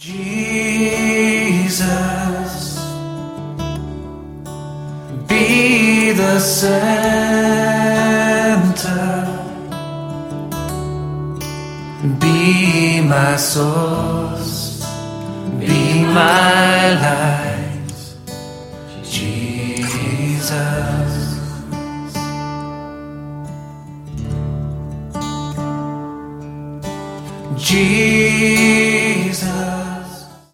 Jesus, be the center, be my source, be my light, Jesus. Jesus.